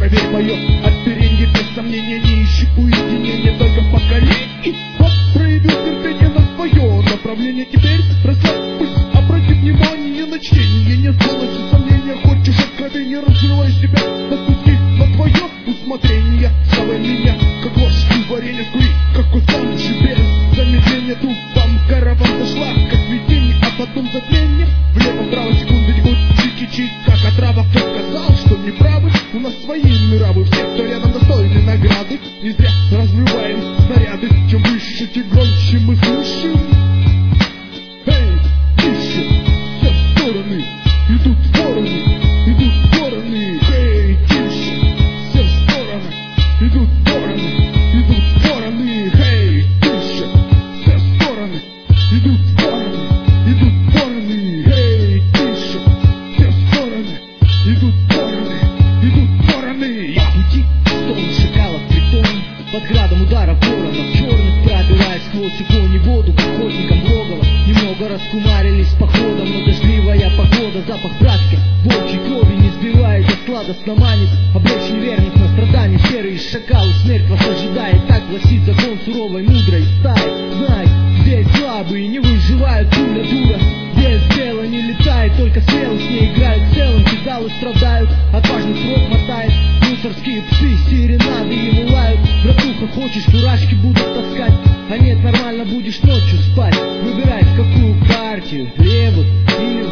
Проверь мое оперенье, без сомнения, не ищи уединения, только в поколении. Вот проявил терпение на свое направление. Теперь расслабься, обрати внимание на чтение. Не сбылось сомнения, хочешь откровения, разрывай себя на куски, на твое усмотрение. Ставай меня, как ложь и варенье, скури, как устанешь без замедления. Тупом караван зашла, как видение, а потом затмение. Влево-вправо секунды текут, чики-чик, как отрава. Кто сказал, что неправы? У нас свои нравы, все, кто рядом, достойны награды. Не зря разрываем снаряды. Чем выше, тем громче мы слышим. Эй, тише, все стороны идут в стороны, идут в стороны. Эй, тише, все стороны идут в стороны, идут в стороны. Эй, тише, все стороны идут в стороны, идут в стороны. Эй, тише, все стороны идут в стороны, идут в стороны. По пути в сторону шакалов притон, под градом ударов воронов черных, пробираясь сквозь огонь и воду, к охотникам в логово. Немного раскумарились походом, но дождливая погода, запах братской волчьей крови не сбивает, а сладостно манит. Обречь неверных на страдания, серые шакалы, смерть вас ожидает. Так гласит закон суровой мудрой стаи. Знай, здесь слабые не выживают, пуля дура без дела не летает, только смелые с ней играют целым. Кидалы страдают, отважный срок мотает. Мусорские псы серенады ему лают. Братуха, хочешь, дурачки будут таскать, а нет, нормально будешь ночью спать. Выбирай, в какую партию, левых или